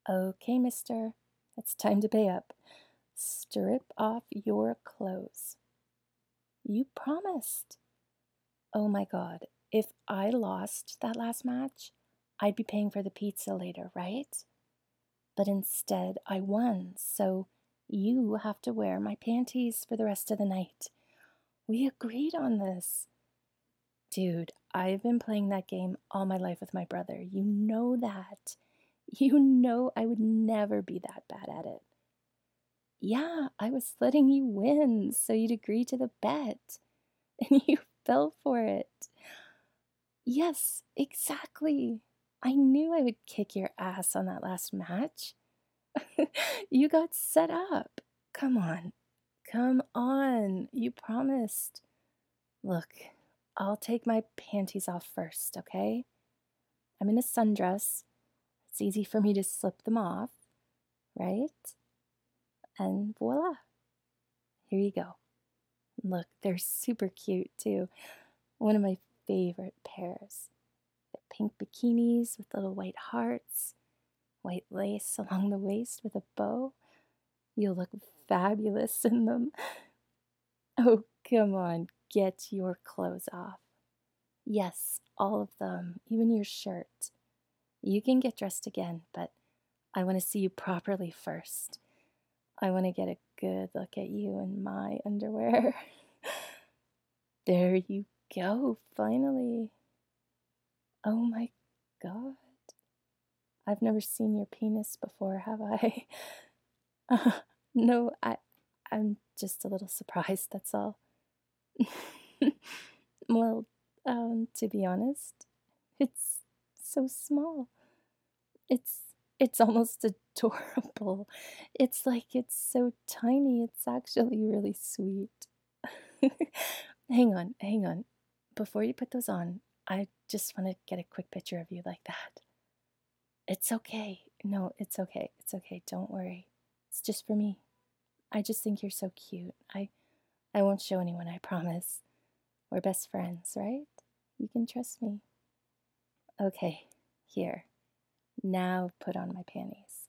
Okay, mister, it's time to pay up. Strip off your clothes. You promised. Oh my god, if I lost that last match, I'd be paying for the pizza later, right? But instead, I won, so you have to wear my panties for the rest of the night. We agreed on this. Dude, I've been playing that game all my life with my brother. You know that. You know I would never be that bad at it. Yeah, I was letting you win so you'd agree to the bet. And you fell for it. Yes, exactly. I knew I would kick your ass on that last match. You got set up. Come on. Come on. You promised. Look, I'll take my panties off first, okay? I'm in a sundress. It's easy for me to slip them off, right? And voila. Here you go. Look, they're super cute too. One of my favorite pairs. They're pink bikinis with little white hearts, white lace along the waist with a bow. You'll look fabulous in them. Oh, come on, get your clothes off. Yes, all of them, even your shirt. You can get dressed again, but I want to see you properly first. I want to get a good look at you in my underwear. There you go, finally. Oh my god. I've never seen your penis before, have I? No, I'm just a little surprised, that's all. Well, to be honest, it's so small. It's it's almost adorable. It's like it's so tiny, it's actually really sweet. Hang on. Before you put those on, I just want to get a quick picture of you like that. It's okay. No, it's okay. It's okay. Don't worry. It's just for me. I just think you're so cute. I won't show anyone, I promise. We're best friends, right? You can trust me. Okay, here. Now put on my panties.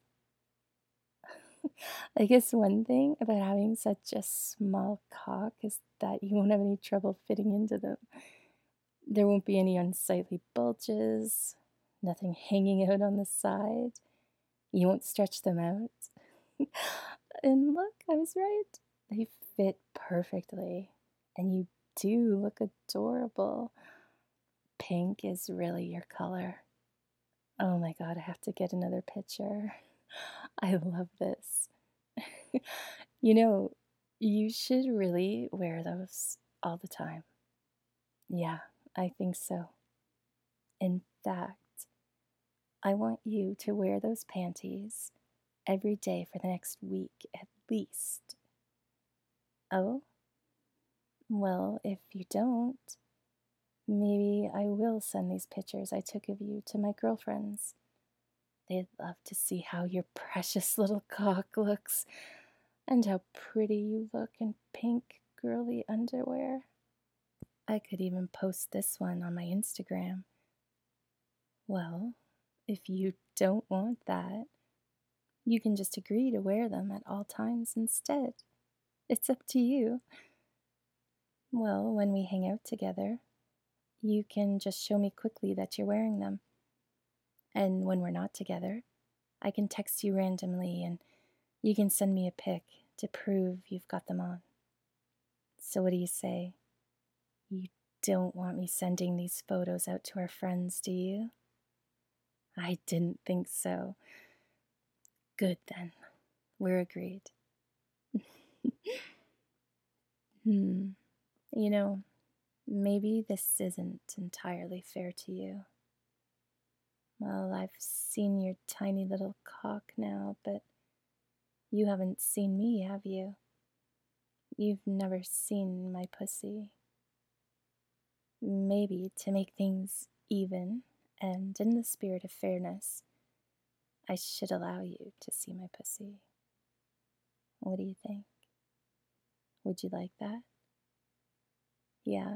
I guess one thing about having such a small cock is that you won't have any trouble fitting into them. There won't be any unsightly bulges, nothing hanging out on the side. You won't stretch them out. And look, I was right. They fit perfectly. And you do look adorable. Pink is really your color. Oh my god, I have to get another picture. I love this. You know, you should really wear those all the time. Yeah, I think so. In fact, I want you to wear those panties every day for the next week at least. Oh? Well, if you don't, maybe I will send these pictures I took of you to my girlfriends. They'd love to see how your precious little cock looks and how pretty you look in pink girly underwear. I could even post this one on my Instagram. Well, if you don't want that, you can just agree to wear them at all times instead. It's up to you. Well, when we hang out together, you can just show me quickly that you're wearing them. And when we're not together, I can text you randomly and you can send me a pic to prove you've got them on. So, what do you say? You don't want me sending these photos out to our friends, do you? I didn't think so. Good then. We're agreed. You know, maybe this isn't entirely fair to you. Well, I've seen your tiny little cock now, but you haven't seen me, have you? You've never seen my pussy. Maybe to make things even, and in the spirit of fairness, I should allow you to see my pussy. What do you think? Would you like that? Yeah?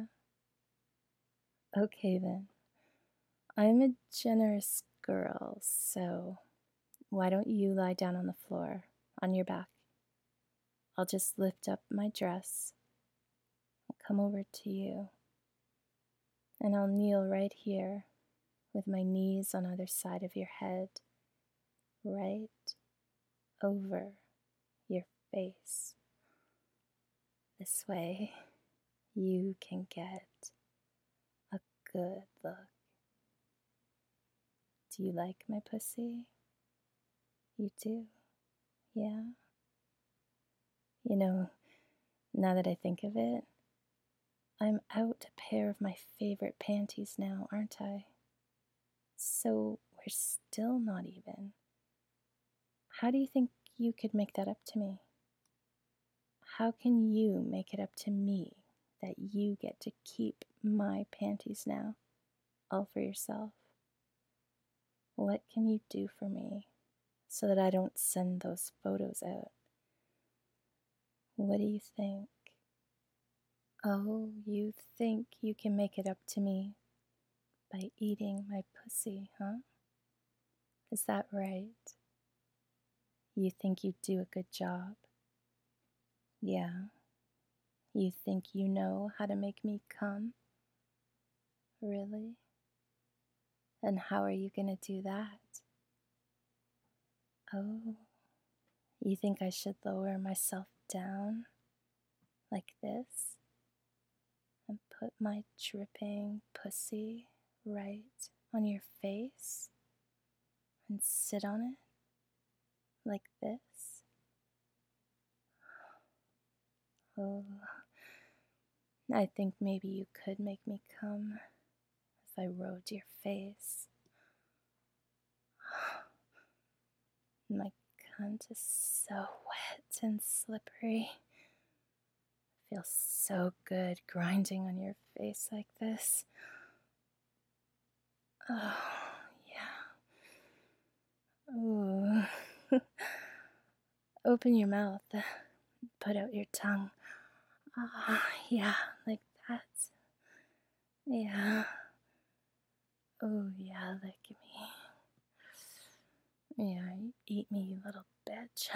Okay then. I'm a generous girl, so Why don't you lie down on the floor, on your back? I'll just lift up my dress and come over to you, and I'll kneel right here with my knees on either side of your head, right over your face. This way, you can get a good look. Do you like my pussy? You do? Yeah? You know, now that I think of it, I'm out a pair of my favorite panties now, aren't I? So we're still not even. How do you think you could make that up to me? How can you make it up to me that you get to keep my panties now, all for yourself? What can you do for me so that I don't send those photos out? What do you think? Oh, you think you can make it up to me by eating my pussy, huh? Is that right? You think you do a good job? Yeah. You think you know how to make me come? Really? And how are you gonna do that? Oh, you think I should lower myself down like this and put my dripping pussy right on your face and sit on it like this? Oh, I think maybe you could make me come if I rode your face. My cunt is so wet and slippery. Feels so good grinding on your face like this. Oh, yeah. Ooh. Open your mouth. Put out your tongue. Ah, yeah, like that. Yeah. Oh, yeah, lick me. Yeah, eat me, you little bitch.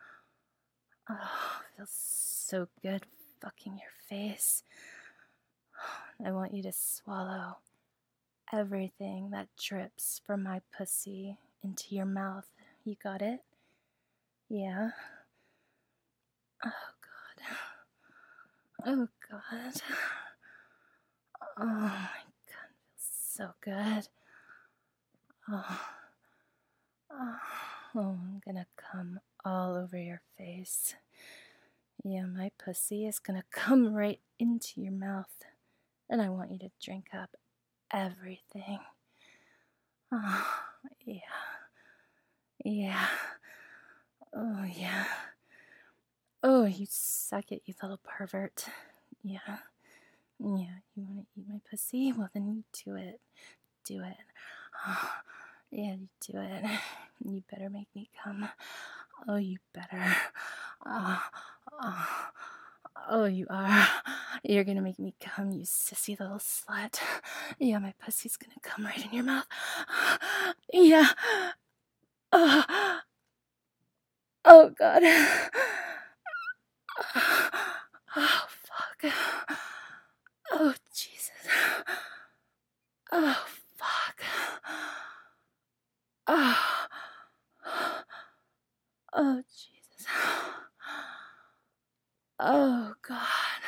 Oh, feels so good fucking your face. I want you to swallow everything that drips from my pussy into your mouth. You got it? Yeah. Oh, God. Oh, God. Oh, my God, feels so good. Oh. Oh, I'm gonna come all over your face. Yeah, my pussy is gonna come right into your mouth, and I want you to drink up everything. Oh, yeah. Yeah. Oh, yeah. Oh, you suck it, you little pervert. Yeah. Yeah, you wanna eat my pussy? Well, then you do it. Do it. Oh, yeah, you do it. You better make me come. Oh, you better. Oh, oh, oh, you are. You're gonna make me come, you sissy little slut. Yeah, my pussy's gonna come right in your mouth. Yeah. Oh, oh God. Oh, fuck. Oh, Jesus. Oh, fuck. Oh, oh, Jesus. Oh, God.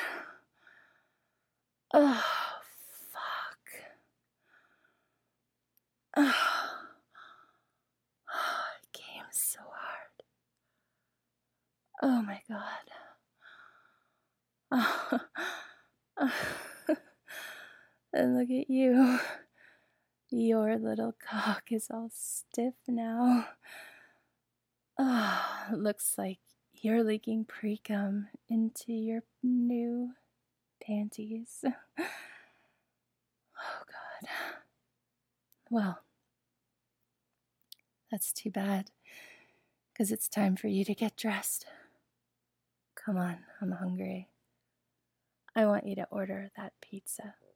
Oh, fuck. Oh, it came so hard. Oh, my God. Oh, and look at you. Your little cock is all stiff now. Oh, looks like you're leaking pre-cum into your new panties. Oh, God. Well, that's too bad, because it's time for you to get dressed. Come on, I'm hungry. I want you to order that pizza.